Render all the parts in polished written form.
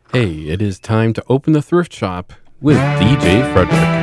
Hey, it is time to open the thrift shop with DJ Frederick.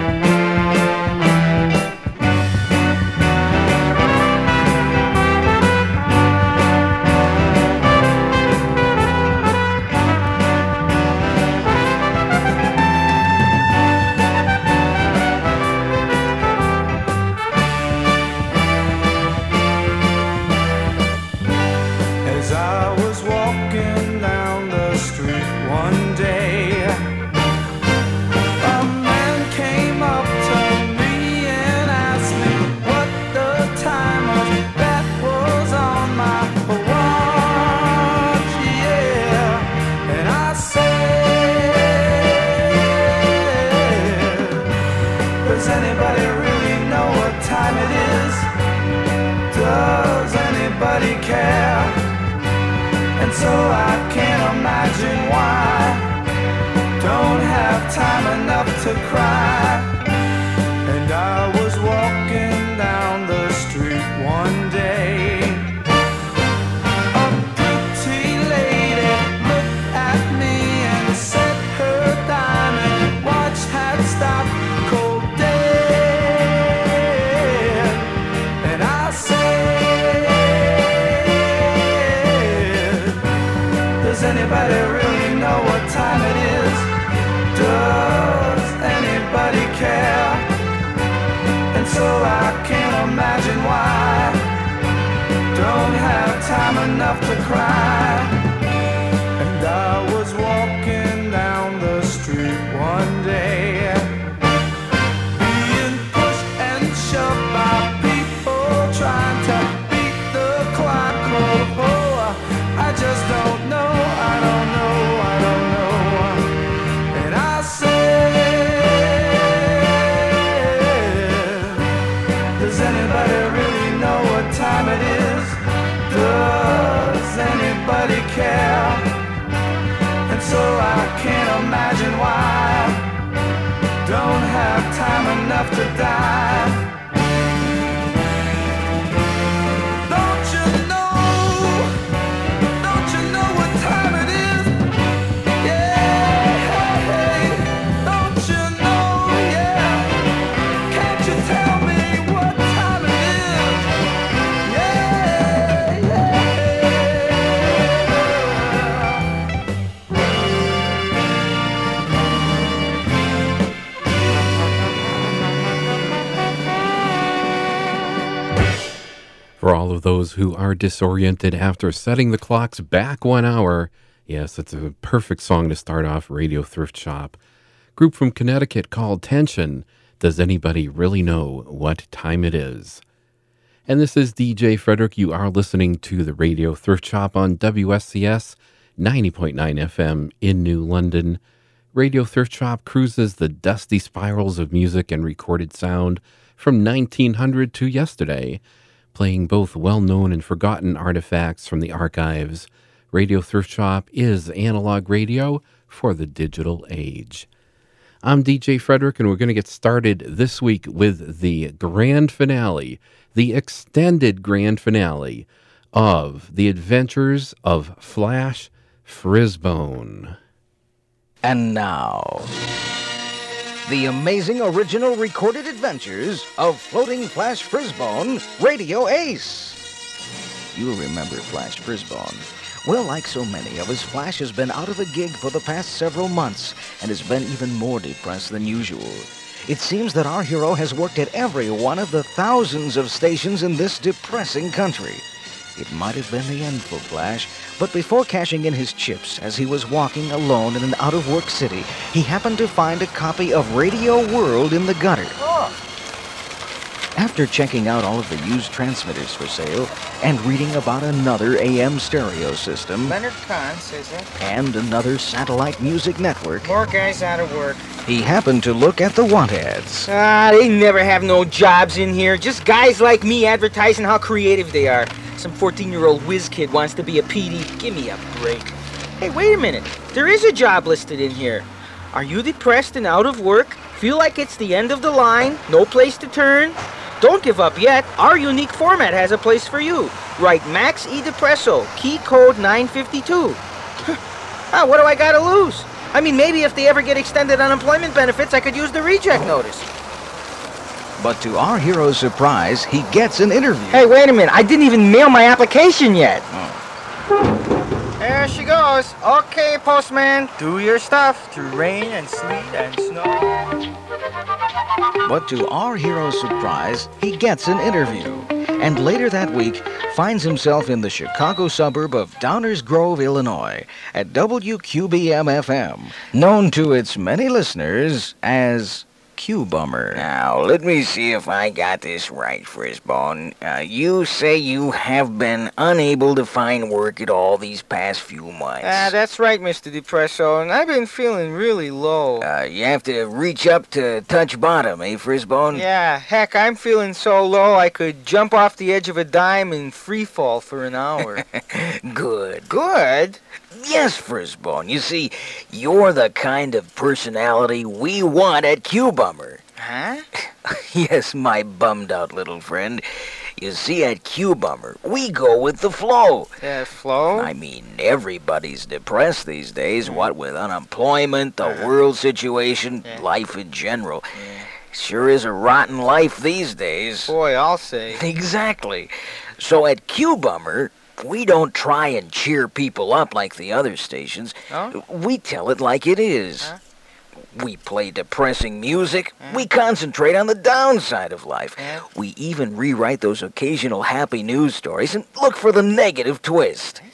For all of those who are disoriented after setting the clocks back 1 hour, yes, it's a perfect song to start off Radio Thrift Shop. Group from Connecticut called Tension. Does anybody really know what time it is? And this is DJ Frederick. You are listening to the Radio Thrift Shop on WSCS 90.9 FM in New London. Radio Thrift Shop cruises the dusty spirals of music and recorded sound from 1900 to yesterday, playing both well-known and forgotten artifacts from the archives. Radio Thrift Shop is analog radio for the digital age. I'm DJ Frederick, and we're going to get started this week with the grand finale, the extended grand finale of The Adventures of Flash Frisbone. And now, the amazing original recorded adventures of Floating Flash Frisbone, Radio Ace. You remember Flash Frisbone. Well, like so many of us, Flash has been out of a gig for the past several months and has been even more depressed than usual. It seems that our hero has worked at every one of the thousands of stations in this depressing country. It might have been the end for Flash, but before cashing in his chips as he was walking alone in an out-of-work city, he happened to find a copy of Radio World in the gutter. After checking out all of the used transmitters for sale and reading about another AM stereo system, Leonard Kahn says it, and another satellite music network, more guys out of work. He happened to look at the want ads. They never have no jobs in here. Just guys like me advertising how creative they are. Some 14-year-old whiz kid wants to be a PD. Give me a break. Hey, wait a minute. There is a job listed in here. Are you depressed and out of work? Feel like it's the end of the line? No place to turn? Don't give up yet. Our unique format has a place for you. Write Max E. Depresso, key code 952. Ah, what do I gotta lose? I mean, maybe if they ever get extended unemployment benefits, I could use the reject notice. But to our hero's surprise, he gets an interview. Hey, wait a minute. I didn't even mail my application yet. There she goes. Okay, postman, do your stuff through rain and sleet and snow. But to our hero's surprise, he gets an interview. And later that week, finds himself in the Chicago suburb of Downers Grove, Illinois, at WQBM-FM, known to its many listeners as Q-Bummer. Now, let me see if I got this right, Frisbone. You say you have been unable to find work at all these past few months. That's right, Mr. Depresso, and I've been feeling really low. You have to reach up to touch bottom, eh, Frisbone? Yeah, heck, I'm feeling so low I could jump off the edge of a dime and free fall for an hour. Good. Good? Yes, Frisbone. You see, you're the kind of personality we want at Q-Bummer. Huh? Yes, my bummed-out little friend. You see, at Q-Bummer, we go with the flow. Flow? I mean, everybody's depressed these days, what with unemployment, the world situation, life in general. Sure is a rotten life these days. Boy, I'll say. Exactly. So at Q-Bummer, we don't try and cheer people up like the other stations. Oh? We tell it like it is. We play depressing music. We concentrate on the downside of life. We even rewrite those occasional happy news stories and look for the negative twist.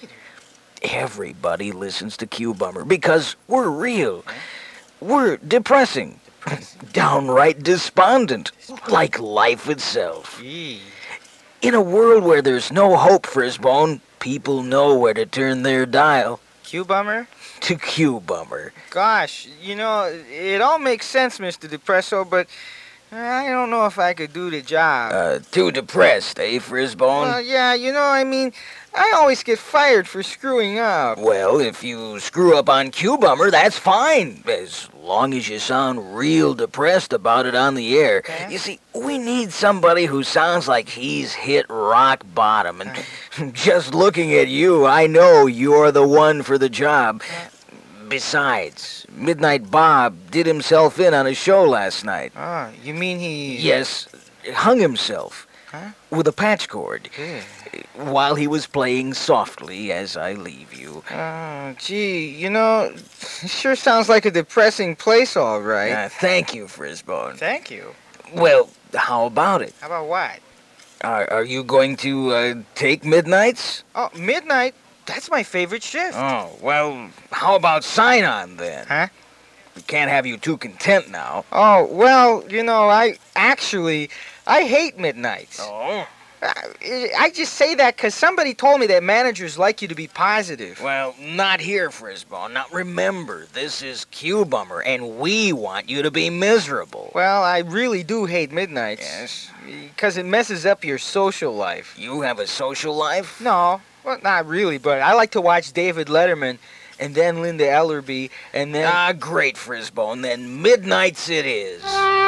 Everybody listens to Q-Bummer because we're real. We're depressing. Downright despondent. Like life itself. Gee. In a world where there's no hope, Frisbone, people know where to turn their dial. Q-Bummer? To Q-Bummer. Gosh, you know, it all makes sense, Mr. Depresso, but I don't know if I could do the job. Too depressed, eh, Frisbone? Yeah, you know, I mean, I always get fired for screwing up. Well, if you screw up on Q-Bummer, that's fine, as long as you sound real depressed about it on the air. You see, we need somebody who sounds like he's hit rock bottom, and just looking at you, I know you're the one for the job. Besides, Midnight Bob did himself in on a show last night. Oh, you mean he... Yes, hung himself. Huh? With a patch cord. Yeah. While he was playing Softly As I Leave You. Oh, gee, you know, it sure sounds like a depressing place, all right. Thank you, Frisbone. Thank you. Well, how about it? How about what? Are you going to take midnights? Oh, midnight? That's my favorite shift. Oh, well, how about sign-on then? Huh? We can't have you too content now. Oh, well, you know, I hate midnights. Oh? I just say that because somebody told me that managers like you to be positive. Well, not here, Frisbone. Now, remember, this is Q-Bummer, and we want you to be miserable. Well, I really do hate midnights. Yes? Because it messes up your social life. You have a social life? No, well, not really, but I like to watch David Letterman, and then Linda Ellerby, and then... Ah, great, Frisbone. Then midnights it is.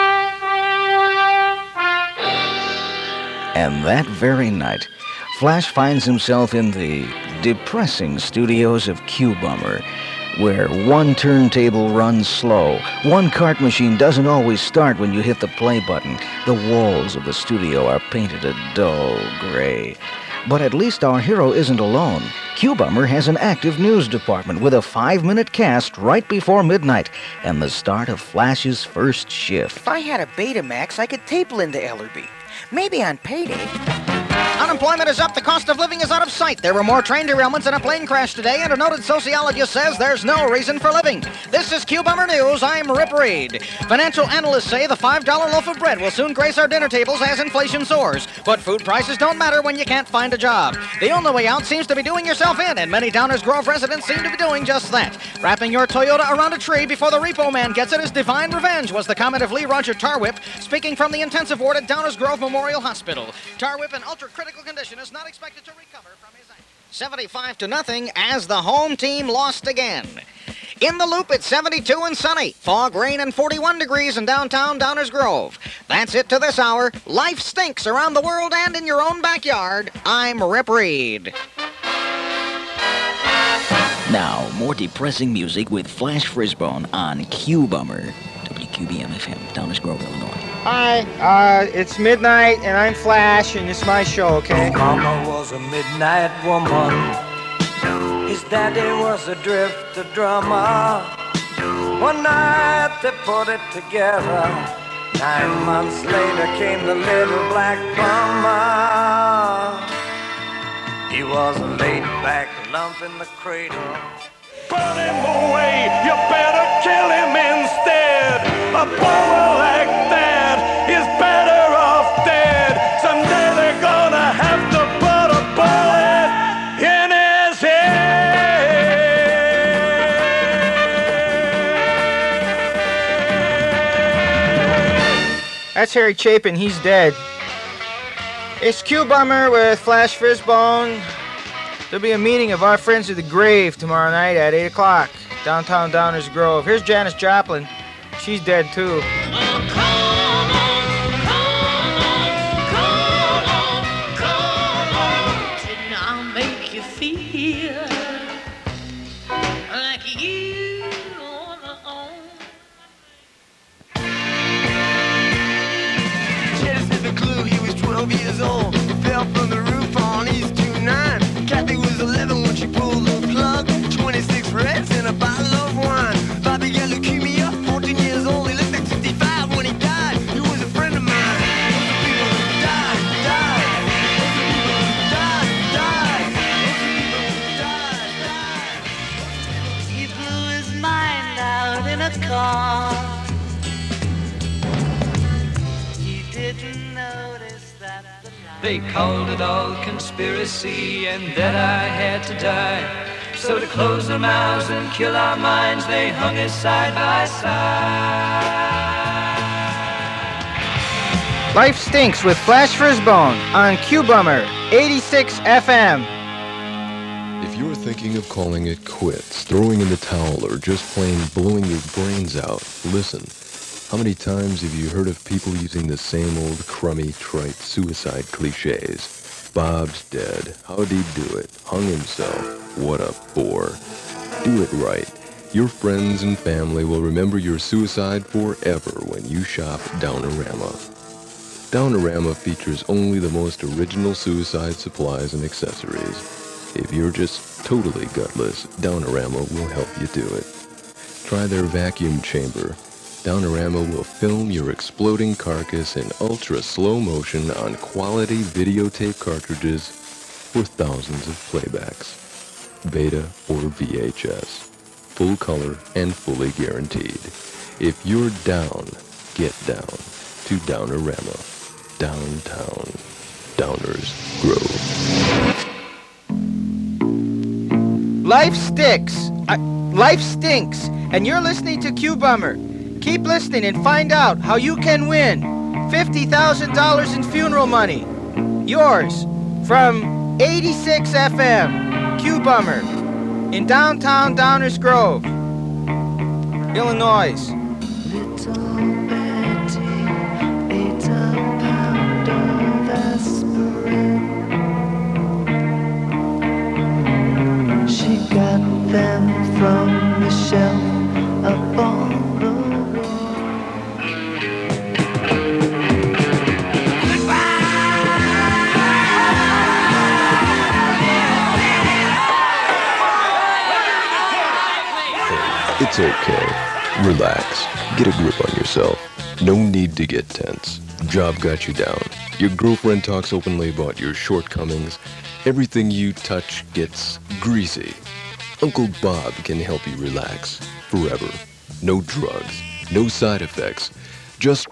And that very night, Flash finds himself in the depressing studios of Q-Bummer, where one turntable runs slow, one cart machine doesn't always start when you hit the play button. The walls of the studio are painted a dull gray. But at least our hero isn't alone. Q-Bummer has an active news department with a 5-minute cast right before midnight and the start of Flash's first shift. If I had a Betamax, I could tape Linda Ellerby. Maybe on payday. Unemployment is up, the cost of living is out of sight. There were more train derailments and a plane crash today, and a noted sociologist says there's no reason for living. This is Q-Bummer News. I'm Rip Reed. Financial analysts say the $5 loaf of bread will soon grace our dinner tables as inflation soars. But food prices don't matter when you can't find a job. The only way out seems to be doing yourself in, and many Downers Grove residents seem to be doing just that. Wrapping your Toyota around a tree before the repo man gets it is divine revenge, was the comment of Lee Roger Tarwhip, speaking from the intensive ward at Downers Grove Memorial Hospital. Tarwhip, in ultra-critical condition, is not expected to recover from his ankle. 75-0 as the home team lost again. In the Loop, it's 72 and sunny. Fog, rain, and 41 degrees in downtown Downers Grove. That's it to this hour. Life stinks around the world and in your own backyard. I'm Rip Reed. Now, More depressing music with Flash Frisbone on Q Bummer. WQBM FM, Downers Grove, Illinois. Hi, it's midnight and I'm Flash and it's my show, okay? Mama was a midnight woman. His daddy was a drifter drummer. One night they put it together. 9 months later came the little black bummer. He was a laid-back lump in the cradle. Put him away, you better kill him instead. A bummer like that is better off dead. Someday they're gonna have to put a bullet in his head. That's Harry Chapin, he's dead. It's Q Bummer with Flash Frisbone. There'll be a meeting of our friends of the grave tomorrow night at 8 o'clock, downtown Downers Grove. Here's Janis Joplin. She's dead too. Didn't I make you feel like you on the own? Janis never clue he was 12 years old. He fell from the roof on East 29. Kathy was 11 when she pulled the plug. 26 reds and a bottle of wine. Bobby got leukemia, 14 years old. He lived back 55 when he died. He was a friend of mine. Those are people who died. Those are people who died. He blew his mind out in a car. He didn't notice that the light. They called it all conspiracy and that I had to die. So to close their mouths and kill our minds, they hung us side by side. Life Stinks with Flash Frisbone on Q Bummer 86 FM. If you're thinking of calling it quits, throwing in the towel, or just plain blowing your brains out, listen. How many times have you heard of people using the same old crummy, trite suicide cliches? Bob's dead. How'd he do it? Hung himself. What a bore. Do it right. Your friends and family will remember your suicide forever when you shop Downerama. Downerama features only the most original suicide supplies and accessories. If you're just totally gutless, Downerama will help you do it. Try their vacuum chamber. Downerama will film your exploding carcass in ultra slow motion on quality videotape cartridges for thousands of playbacks. Beta or VHS. Full color and fully guaranteed. If you're down, get down to Downerama. Downtown. Downers Grove. Life stinks. Life stinks. And you're listening to Q Bummer. Keep listening and find out how you can win $50,000 in funeral money. Yours from 86 FM, Q Bummer, in downtown Downers Grove, Illinois. Little Betty ate a pound of aspirin. She got them from the shelf up on the wall. It's okay. Relax. Get a grip on yourself. No need to get tense. Job got you down. Your girlfriend talks openly about your shortcomings. Everything you touch gets greasy. Uncle Bob can help you relax forever. No drugs. No side effects. Just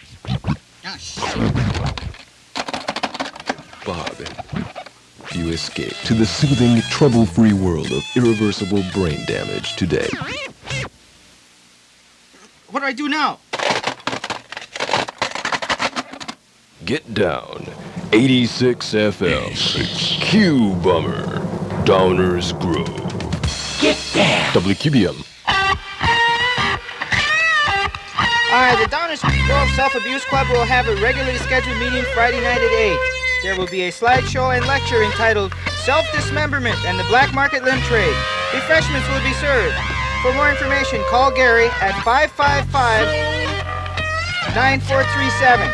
Bob. You escape to the soothing, trouble-free world of irreversible brain damage today. What do I do now? Get down. 86 FM. Q Bummer. Downers Grove. Get down. WQBM. Alright, the Downers Grove Self-Abuse Club will have a regularly scheduled meeting Friday night at 8. There will be a slideshow and lecture entitled Self-Dismemberment and the Black Market Limb Trade. Refreshments will be served. For more information, call Gary at 555-9437.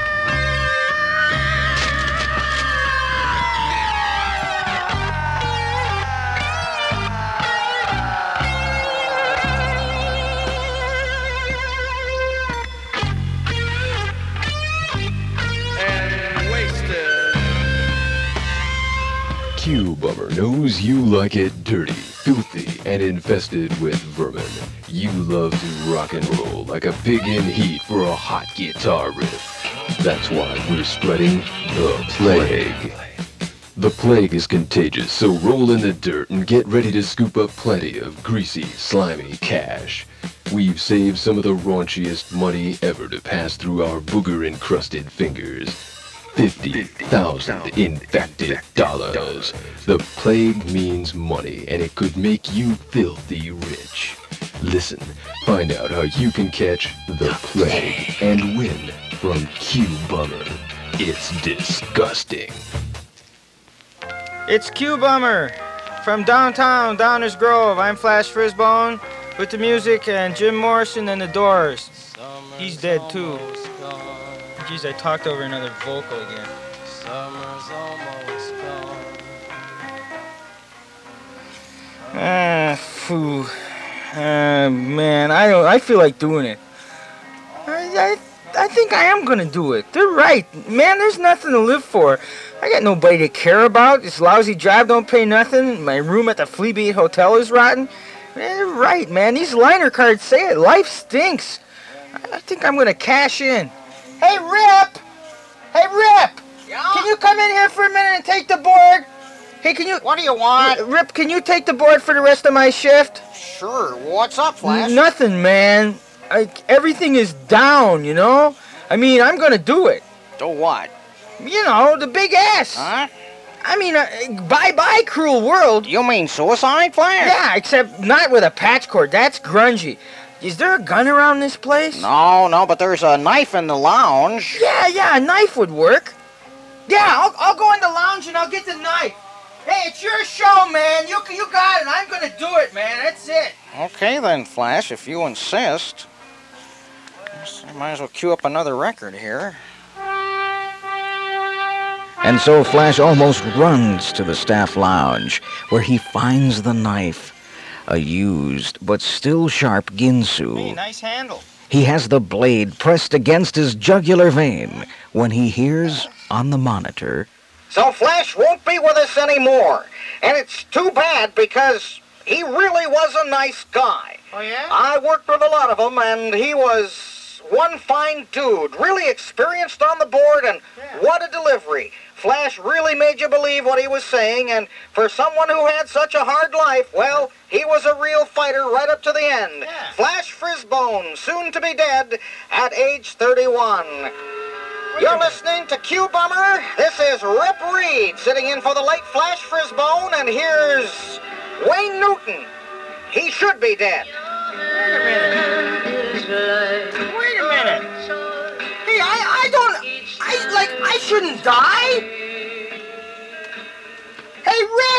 Q Bummer knows you like it dirty, filthy, and infested with vermin. You love to rock and roll like a pig in heat for a hot guitar riff. That's why we're spreading the plague. The plague is contagious, so roll in the dirt and get ready to scoop up plenty of greasy, slimy cash. We've saved some of the raunchiest money ever to pass through our booger-encrusted fingers. 50,000 infected dollars. The plague means money, and it could make you filthy rich. Listen, find out how you can catch the plague and win from Q Bummer. It's disgusting. It's Q Bummer from downtown, Downers Grove. I'm Flash Frisbone with the music and Jim Morrison and the Doors. He's dead too. Jeez, I talked over another vocal again. Summer's almost gone. Man, I feel like doing it. I think I am gonna do it. They're right. Man, there's nothing to live for. I got nobody to care about. This lousy job don't pay nothing. My room at the Fleabeat Hotel is rotten. Man, they're right, man. These liner cards say it. Life stinks. I think I'm gonna cash in. Hey, Rip! Hey, Rip! Yeah? Can you come in here for a minute and take the board? Hey, can you... What do you want? Rip, can you take the board for the rest of my shift? Sure. What's up, Flash? Nothing, man. Everything is down, you know? I mean, I'm gonna do it. Do what? You know, the big S. Huh? I mean, bye-bye, cruel world. You mean suicide, Flash? Yeah, except not with a patch cord. That's grungy. Is there a gun around this place? No, but there's a knife in the lounge. Yeah, a knife would work. Yeah, I'll go in the lounge and I'll get the knife. Hey, it's your show, man. You got it. I'm gonna do it, man. That's it. Okay then, Flash, if you insist. I might as well cue up another record here. And so Flash almost runs to the staff lounge, where he finds the knife. A used but still sharp Ginsu. Hey, nice handle. He has the blade pressed against his jugular vein when he hears on the monitor, So Flash won't be with us anymore. And it's too bad because he really was a nice guy. Oh, yeah? I worked with a lot of them, and he was one fine dude. Really experienced on the board, and what a delivery. Flash really made you believe what he was saying, and for someone who had such a hard life, well, he was a real fighter right up to the end. Yeah. Flash Frisbone, soon to be dead at age 31. You're listening to Q Bummer. This is Rip Reed sitting in for the late Flash Frisbone, and here's Wayne Newton. He should be dead. Wait a minute. Hey, I shouldn't die. Hey,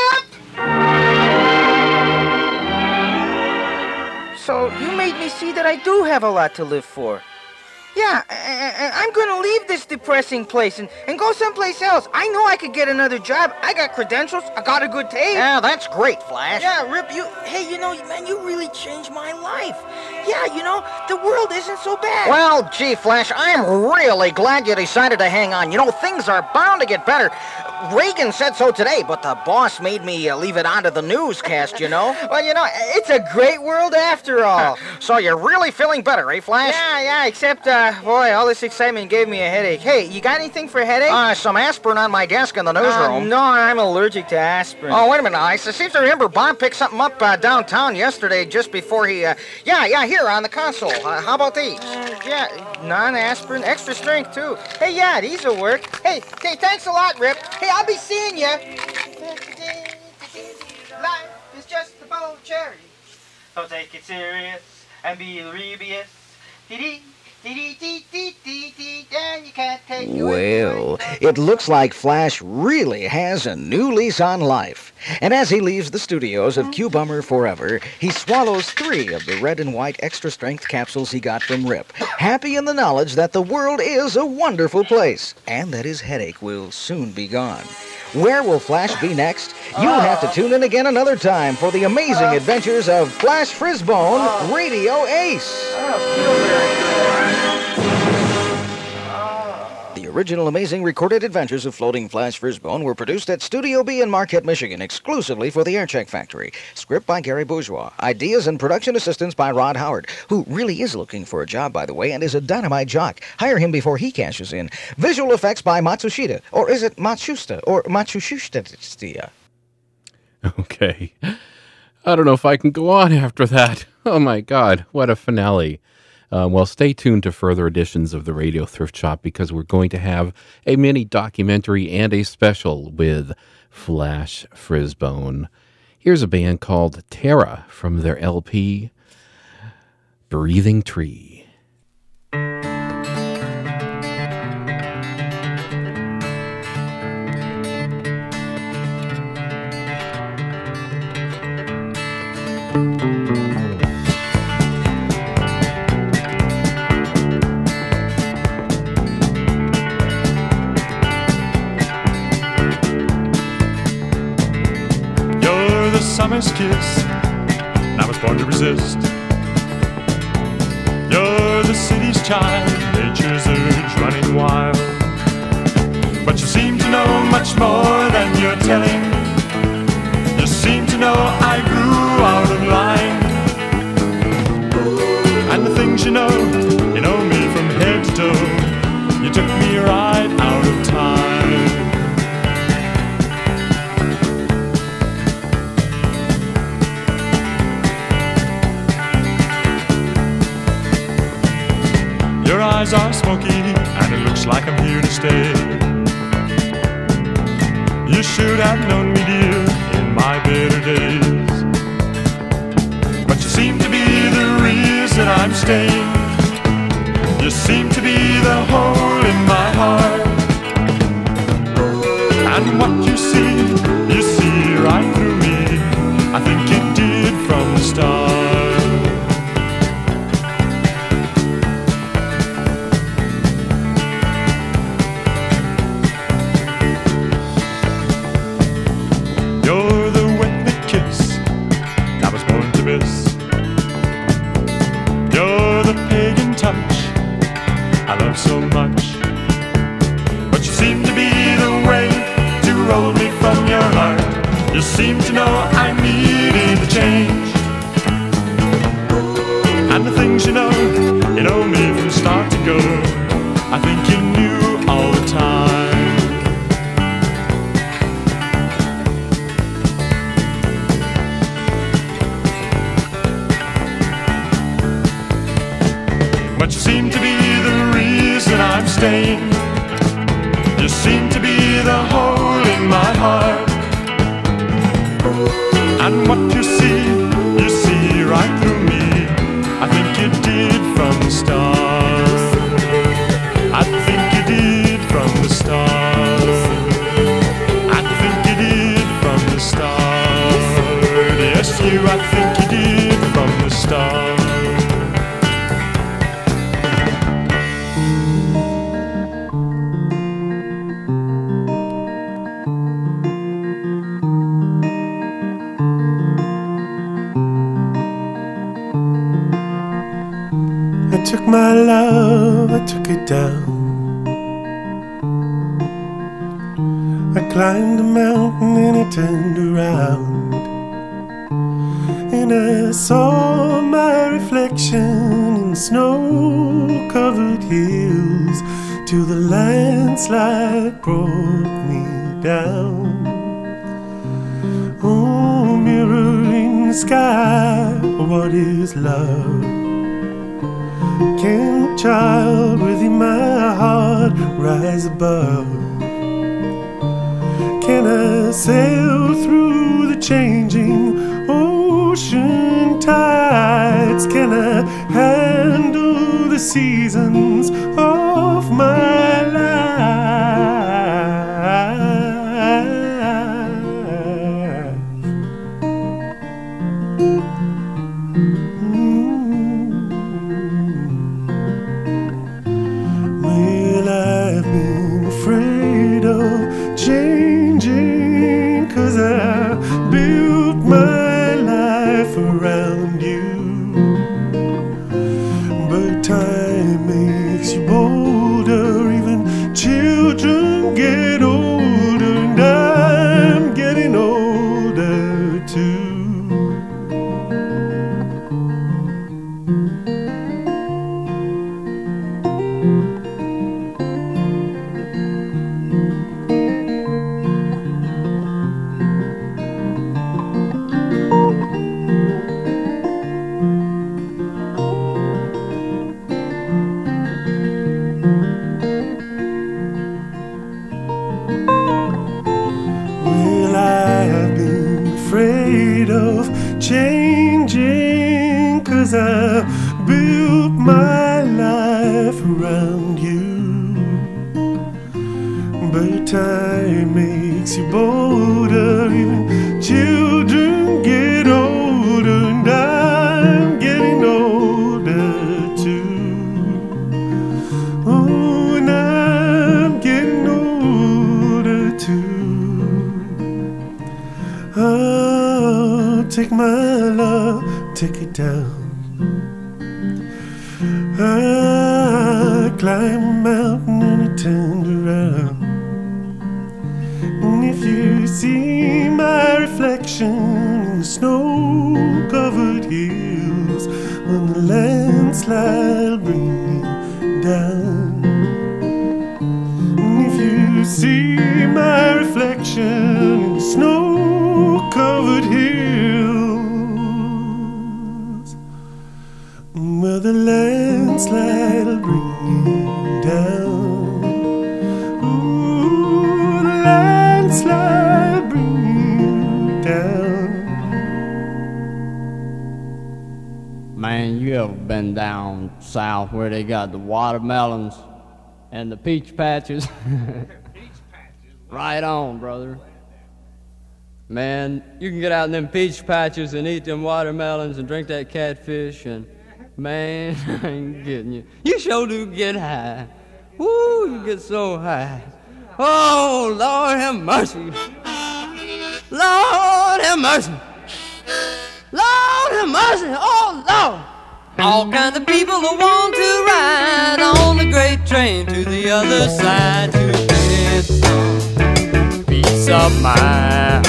Rip! So, you made me see that I do have a lot to live for. Yeah, and I'm gonna leave this depressing place and go someplace else. I know I could get another job. I got credentials. I got a good tape. Yeah, that's great, Flash. Yeah, Rip, man, you really changed my life. Yeah, the world isn't so bad. Well, gee, Flash, I'm really glad you decided to hang on. Things are bound to get better. Reagan said so today, but the boss made me leave it onto the newscast, Well, it's a great world after all. So you're really feeling better, eh, Flash? Yeah, except, boy, all this excitement gave me a headache. Hey, you got anything for a headache? Some aspirin on my desk in the newsroom. No, I'm allergic to aspirin. Oh, wait a minute. I seem to remember Bob picked something up downtown yesterday just before he, here on the console. How about these? Yeah, non-aspirin, extra strength, too. Hey, yeah, these will work. Hey, thanks a lot, Rip. Hey, I'll be seeing you. Life is just a bowl of cherry. So take it serious and be rebellious. And you can't take Well, it looks like Flash really has a new lease on life. And as he leaves the studios of Q Bummer Forever, he swallows 3 of the red and white extra strength capsules he got from Rip, happy in the knowledge that the world is a wonderful place and that his headache will soon be gone. Where will Flash be next? You'll have to tune in again another time for the amazing adventures of Flash Frisbone, Radio Ace. The original amazing recorded adventures of Floating Flash Frisbone were produced at Studio B in Marquette, Michigan, exclusively for the Aircheck Factory. Script by Gary Bourgeois. Ideas and production assistance by Rod Howard, who really is looking for a job, by the way, and is a dynamite jock. Hire him before he cashes in. Visual effects by Matsushita, or is it Matsushita, or Matsushita? Okay. I don't know if I can go on after that. Oh my God, what a finale. Well, stay tuned to further editions of the Radio Thrift Shop because we're going to have a mini documentary and a special with Flash Frisbone. Here's a band called Terra from their LP, Breathing Tree. Summer's kiss, and I was born to resist. You're the city's child, nature's urge running wild. But you seem to know much more than you're telling. You seem to know I grew out of line. And the things you know me from head to toe. You took me right out of time. Your eyes are smoky, and it looks like I'm here to stay. You should have known me, dear, in my better days. But you seem to be the reason I'm staying. You seem to be the hole in my heart. And what you see right through me. I think you did from the start. So much, but you seem to be the way to roll me from your heart. You seem to know I needed a change, and the things you know me from start to go. I think you knew all the time. But you seem to be I'm staying. You seem to be the hole in my heart. And what you see right through me. I think you did from the start. I think you did from the start. I think you did from the start. Yes, I think you did from the start. I took my love, I took it down. I climbed a mountain and I turned around, and I saw my reflection in snow-covered hills till the landslide brought me down. Oh, mirror in the sky, what is love? Can a child within my heart rise above? Can I sail through the changing ocean tides? Can I handle the the seasons of my life. Well, I've been afraid of changing, 'cause I built my life around you. But time makes you bolder, even children get older, and I'm getting older too. Well, I've been afraid of changing, 'cause I built my life around you. But time makes you bolder, even children get older, and I'm getting older too. Oh, and I'm getting older too. Oh, take my love, take it down. I climb a mountain and it turned around. And if you see my reflection in the snow-covered hills, when the landslide will bring me down. And if you see my reflection in the snow-covered hills, well, the landslide will bring me down. Ooh, the landslide will bring me down. Man, you ever been down south where they got the watermelons and the peach patches? Right on, brother. Man, you can get out in them peach patches and eat them watermelons and drink that catfish, and man, I ain't getting you. You sure do get high. Woo, you get so high. Oh, Lord have mercy. Lord have mercy. Lord have mercy. Oh, Lord. All kind of people who want to ride on the great train to the other side to get some peace of mind.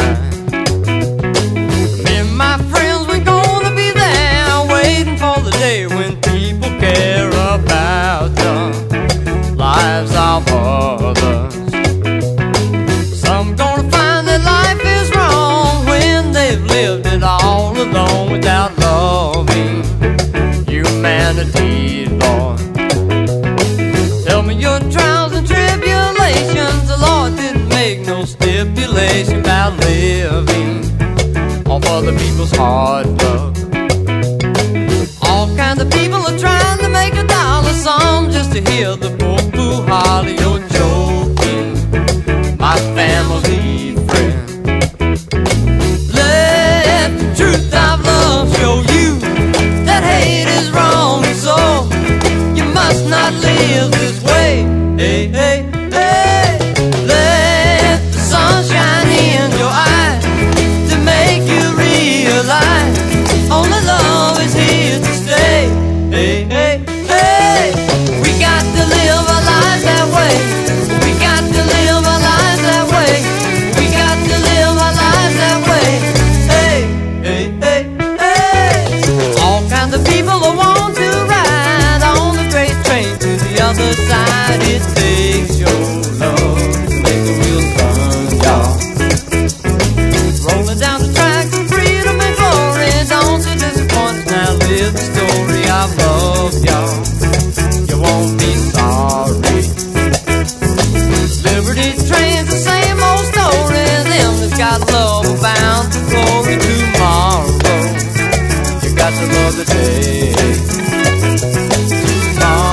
Me and my friends, we're gonna be there waiting for the day when people care about the lives of others. Some gonna find that life is wrong when they've lived it all alone without loving humanity, Lord. Tell me your trials and tribulations. The Lord didn't make no stipulation about living off other people's hard luck. All kinds of people are trying to make a dollar, some just to hear the poor boo holler. You're joking, my family friend. Let the truth of love show you that hate is wrong, so you must not live this way. Hey, hey, hey. Let the sun shine in your eyes to make you realize only love is here to stay. Hey, hey, hey. We got to live our lives that way. We got to live our lives that way. We got to live our lives that way. Hey, hey, hey, hey. All kinds of people who want to ride on the great train to the other side. It takes your love to make the wheels turn, y'all. Rolling down the track of freedom and glory. Don't you disappoint, now live the story of love, y'all. You won't be sorry. Liberty train's the same old story. Them that's got love are bound to glory tomorrow. You got to love the day. Tomorrow.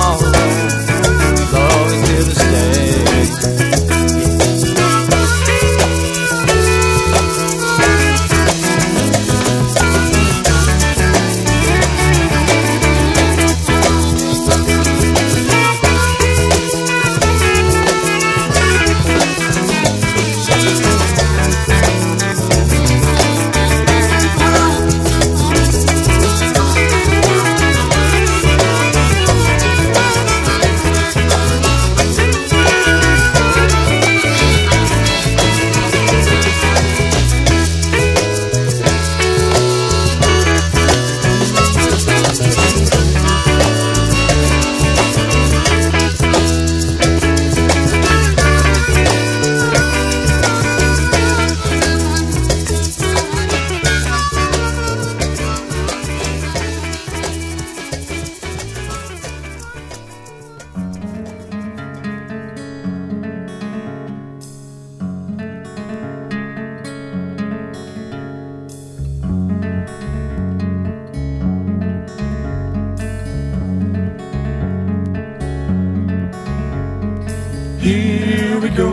we go,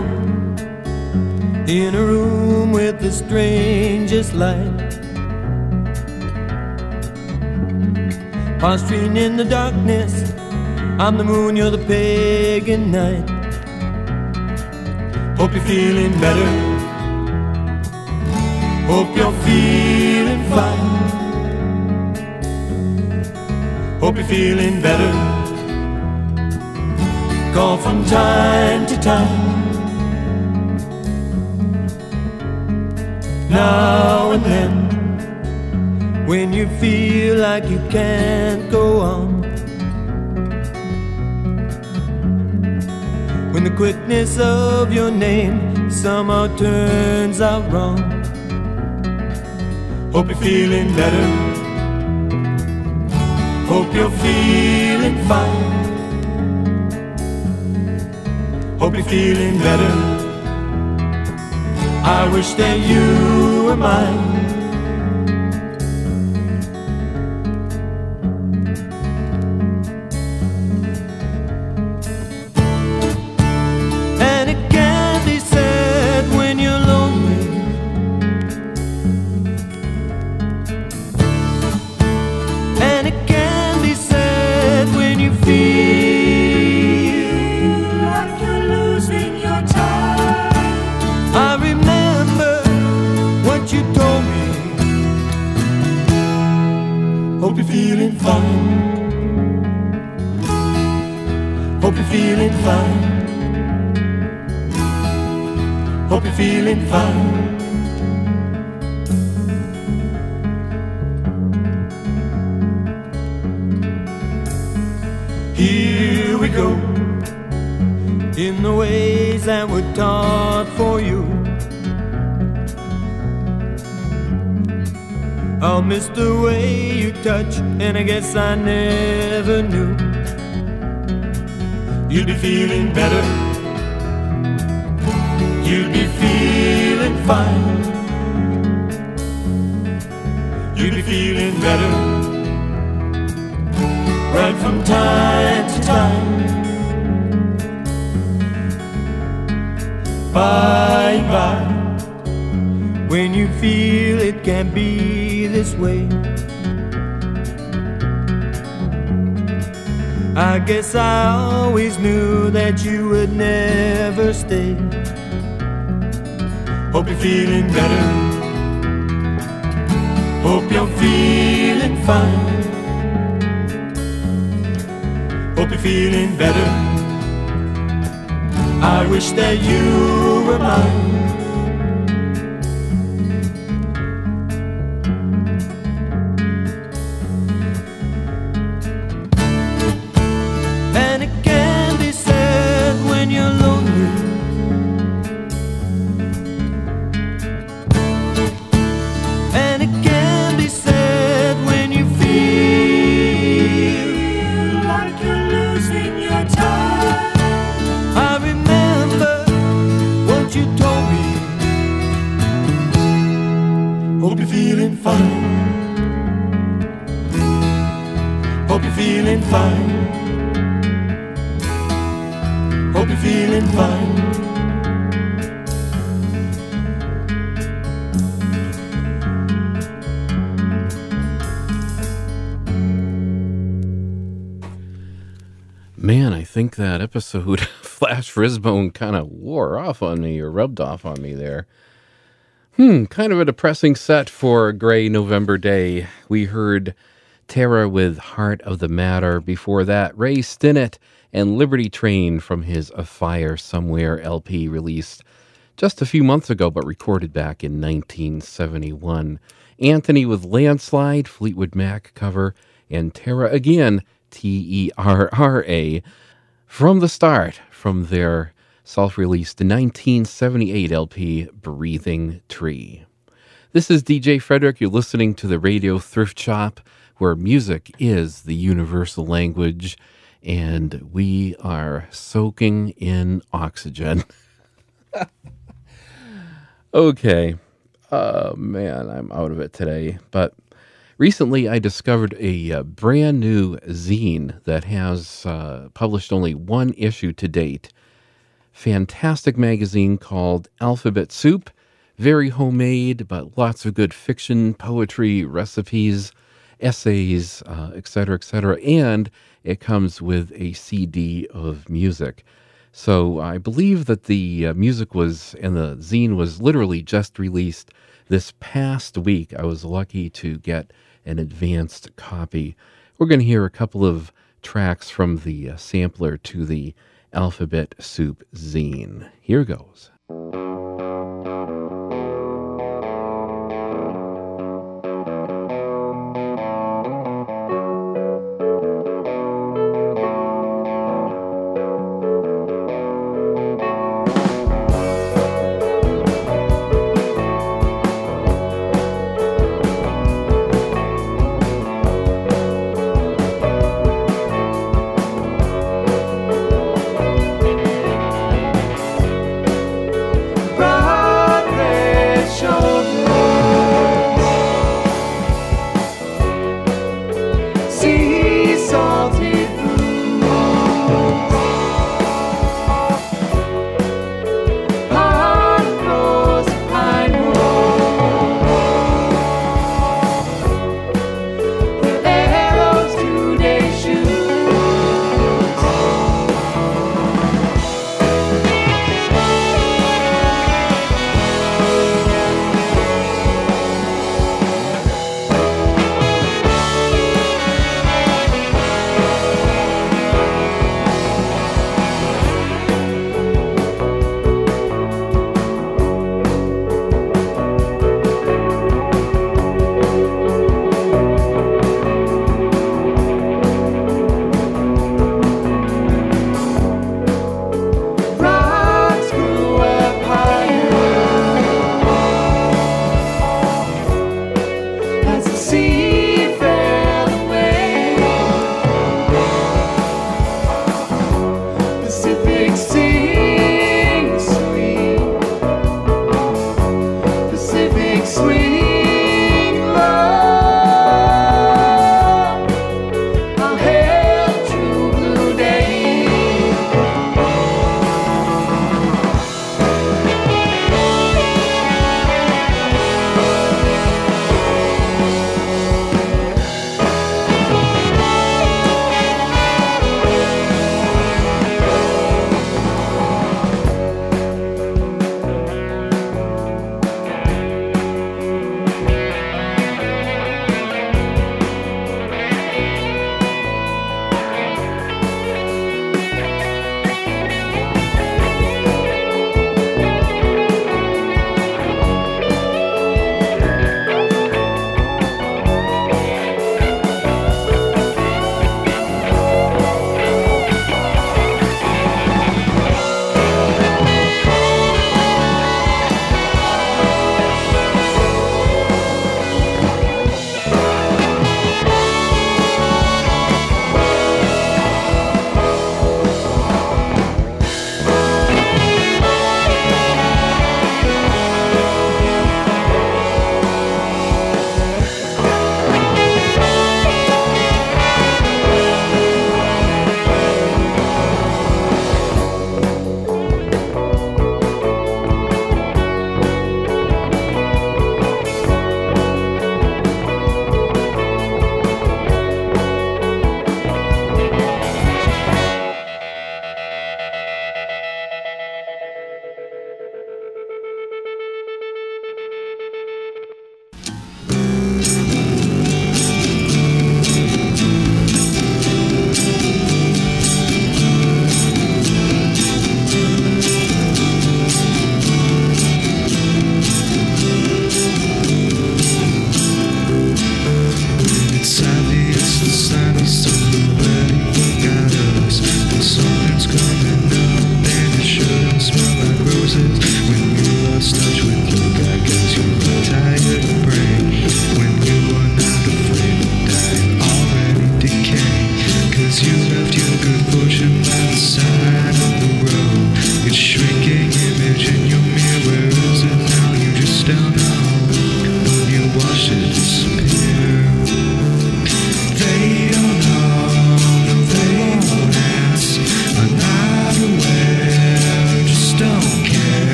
in a room with the strangest light, prostrate in the darkness. I'm the moon, you're the pagan night. Hope you're feeling better. Hope you're feeling fine. Hope you're feeling better. Call from time to time. Now and then, when you feel like you can't go on, when the quickness of your name somehow turns out wrong. Hope you're feeling better. Hope you're feeling fine. Hope you're feeling better. I wish that you were mine. And it can be said when you're lonely, and it can be said when you feel like you're losing your time. I remember what you told me. Hope you're feeling fine. Hope you're feeling fine. Hope you're feeling fine. Here we go, in the ways that were taught for you. I'll miss the way you touch, and I guess I never knew you'd be feeling better. You'd be feeling fine. You'd be feeling better. Right from time to time. By and by, when you feel it can't be this way, I guess I always knew that you would never stay. Hope you're feeling better. Hope you're feeling fine. Hope you're feeling better. I wish that you were mine. And it can be said when you're lonely, and it can be said when you feel like you're losing your time. I remember what you told me. Hope you're feeling fine. Hope you're feeling fine. Hope you're feeling fine. Man, I think that episode Flash Frisbone kind of wore off on me or rubbed off on me there. Kind of a depressing set for a gray November day. We heard Terra with Heart of the Matter. Before that, Ray Stinnett and Liberty Train from his A Fire Somewhere LP released just a few months ago, but recorded back in 1971. Anthony with Landslide, Fleetwood Mac cover, and Terra again, Terra, from the start, from their self-released 1978 LP, Breathing Tree. This is DJ Frederick. You're listening to the Radio Thrift Shop, where music is the universal language, and we are soaking in oxygen. Okay. Man, I'm out of it today. But recently I discovered a brand new zine that has published only one issue to date. fantastic magazine called Alphabet Soup. Very homemade, but lots of good fiction, poetry, recipes, essays, etc., etc. And it comes with a CD of music. So I believe that the music was, and the zine was literally just released this past week. I was lucky to get an advanced copy. We're going to hear a couple of tracks from the sampler to the Alphabet Soup zine. Here goes.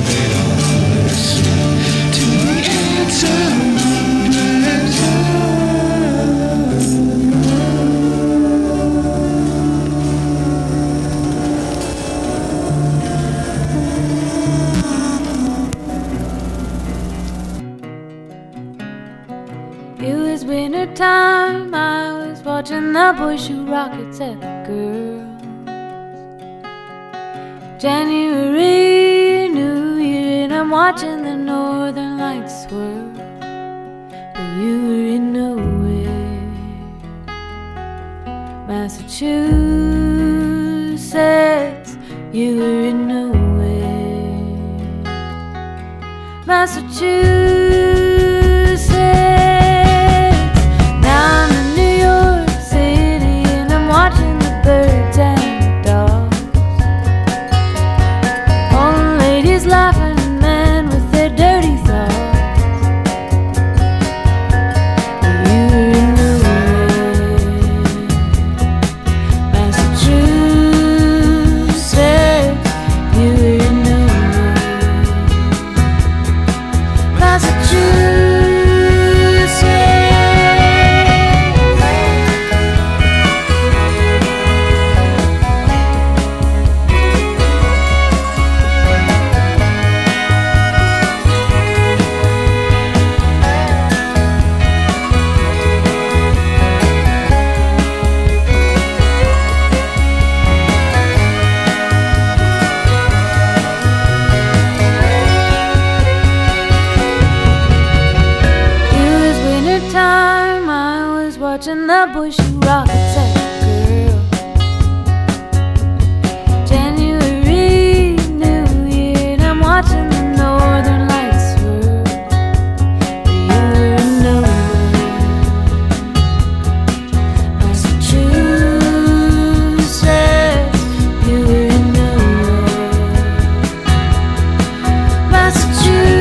they don't listen to the answer. It was winter time, I was watching the boys shoot rockets at the girls. January, New Year, and I'm watching the northern lights swirl. But you were in nowhere. Massachusetts, you were in nowhere. Massachusetts. Watching the boys shoot rockets at the girl. January, New Year, and I'm watching the northern lights swirl. But you were in nowhere. Massachusetts, you were in nowhere. Massachusetts.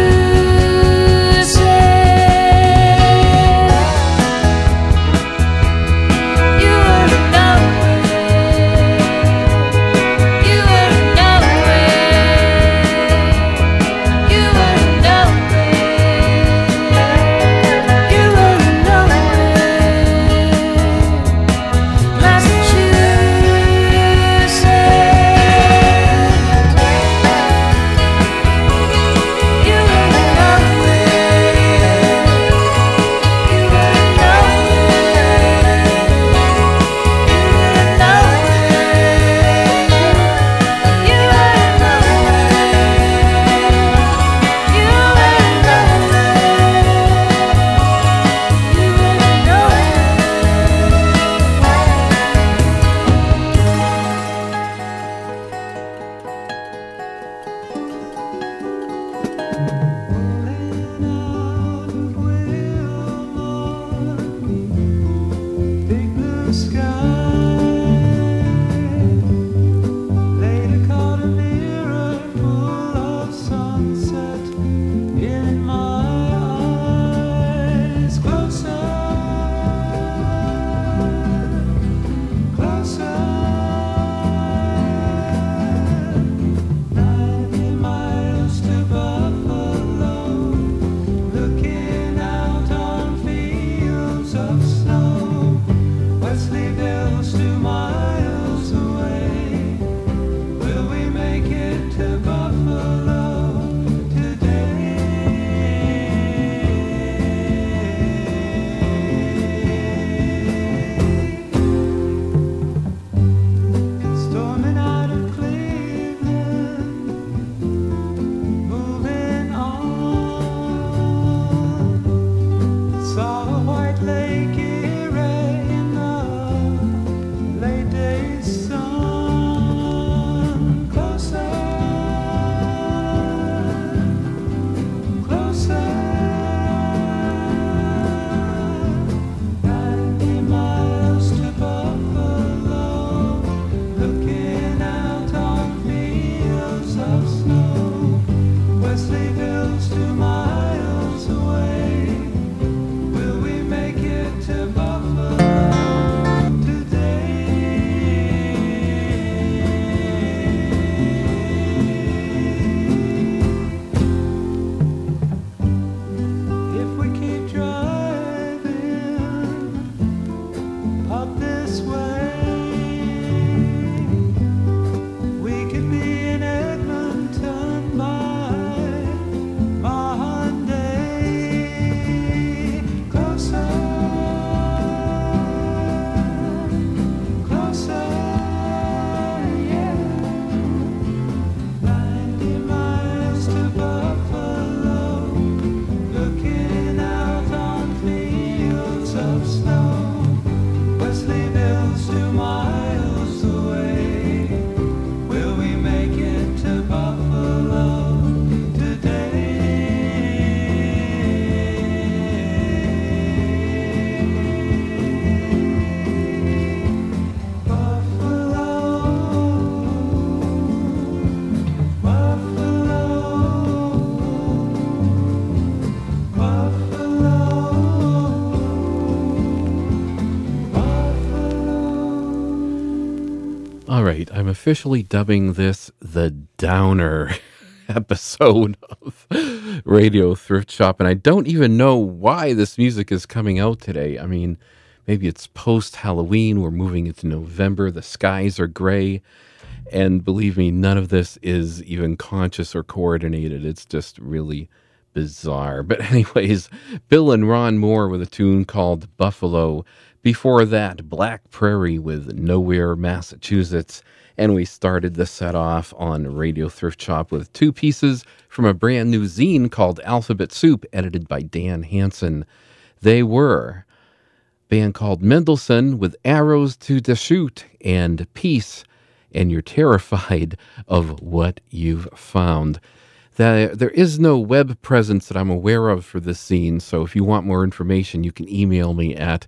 right. I'm officially dubbing this the Downer episode of Radio Thrift Shop, and I don't even know why this music is coming out today. I mean, maybe it's post-Halloween. We're moving into November. The skies are gray. And believe me, none of this is even conscious or coordinated. It's just really bizarre. But anyways, Bill and Ron Moore with a tune called Buffalo. Before that, Black Prairie with Nowhere, Massachusetts. And we started the set off on Radio Thrift Shop with two pieces from a brand new zine called Alphabet Soup, edited by Dan Hansen. They were a band called Mendelssohn with Arrows to the Shoot and Peace, and You're Terrified of What You've Found. There is no web presence that I'm aware of for this zine, so if you want more information, you can email me at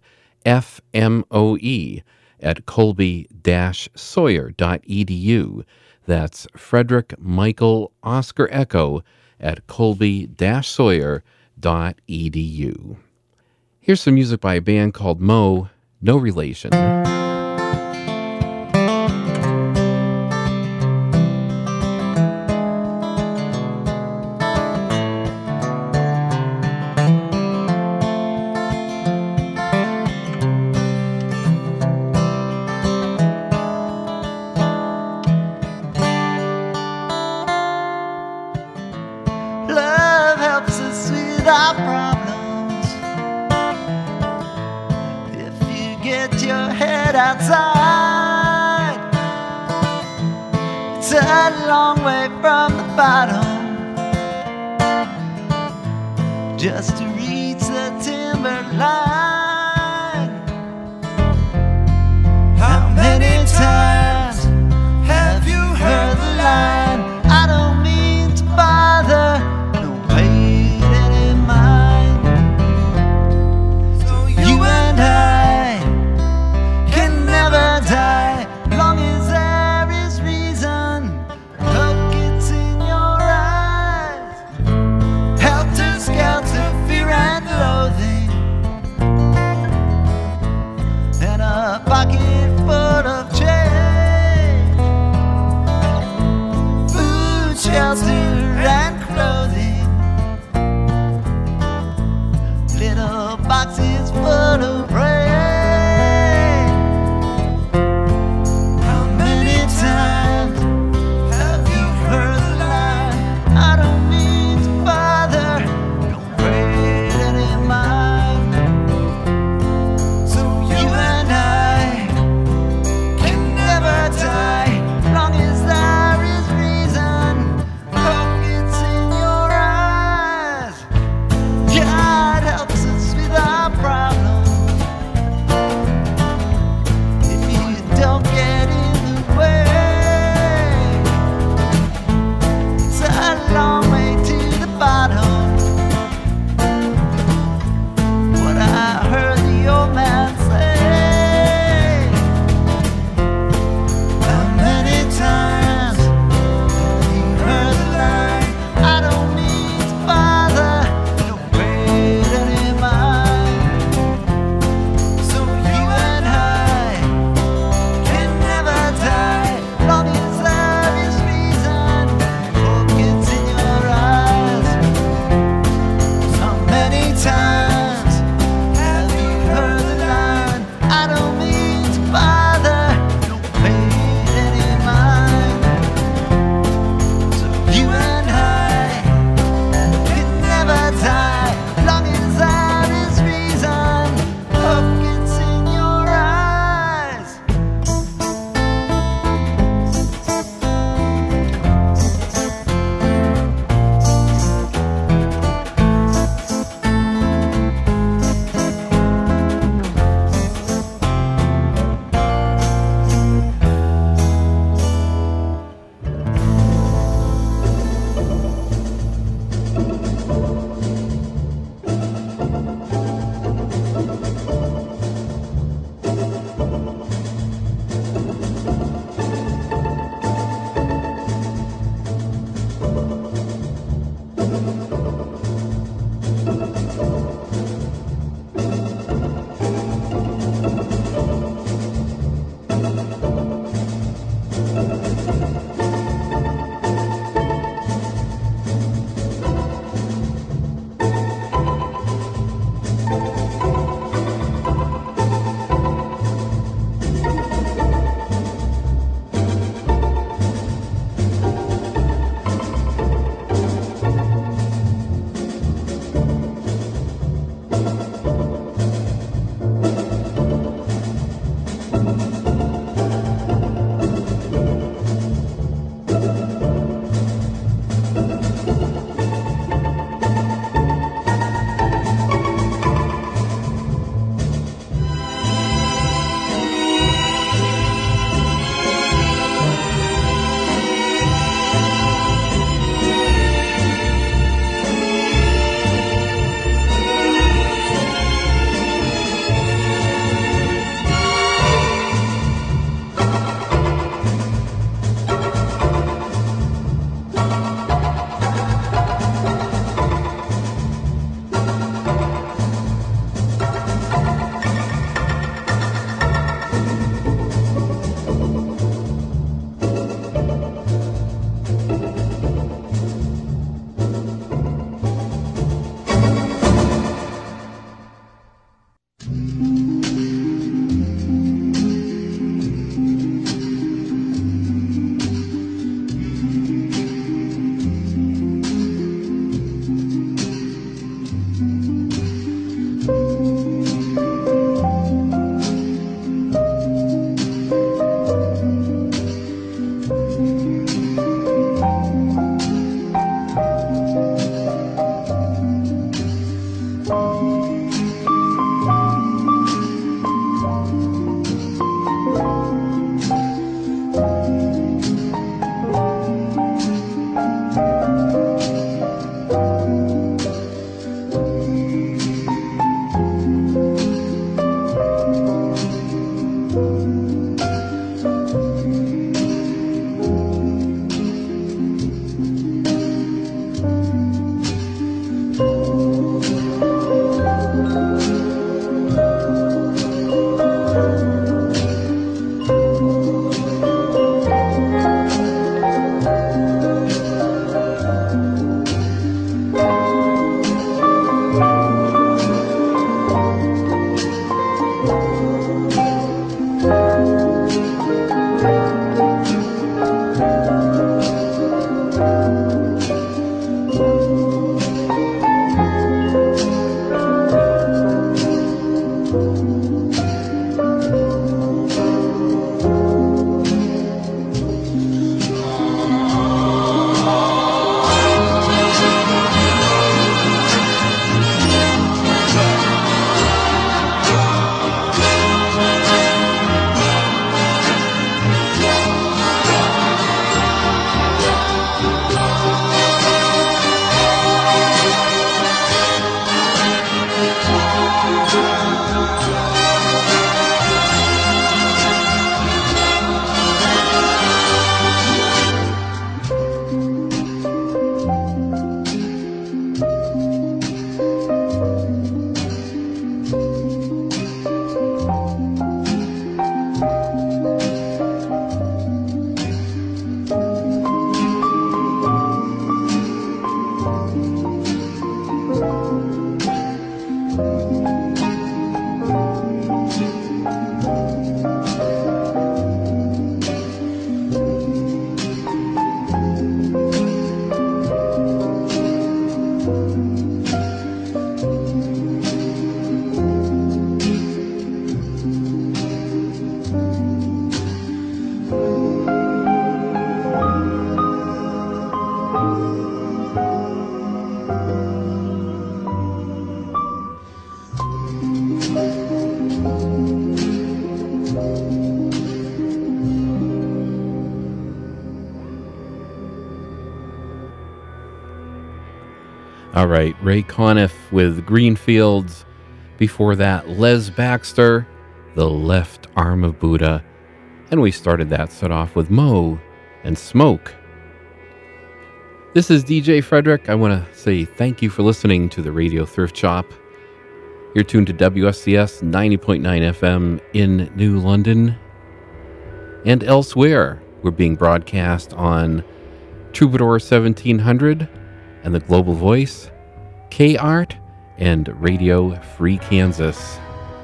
fmoe@colby-sawyer.edu. That's Frederick Michael Oscar Echo at colby-sawyer.edu. Here's some music by a band called Mo, no relation. Love helps us with our problems. If you get your head outside, it's a long way from the bottom just to reach the timberline. How many times have you heard the line? I don't mean to bother, no paid any mind. So you and I can never die, long as there is reason. Look, it's in your eyes. Helter skelter, fear All right, Ray Conniff with Greenfields. Before that, Les Baxter, The Left Arm of Buddha. And we started that set off with Mo and Smoke. This is DJ Frederick. I want to say thank you for listening to the Radio Thrift Shop. You're tuned to WSCS 90.9 FM in New London and elsewhere. We're being broadcast on Troubadour 1700 and the Global Voice, K-Art, and Radio Free Kansas.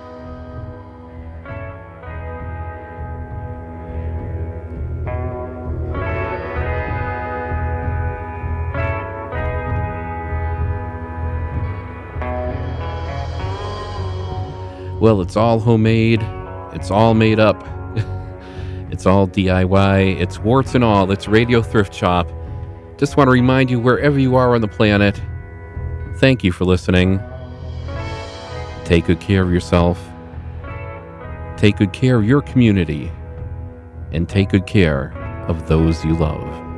Well, it's all homemade. It's all made up. It's all DIY. It's warts and all. It's Radio Thrift Shop. Just want to remind you, wherever you are on the planet, thank you for listening. Take good care of yourself. Take good care of your community. And take good care of those you love.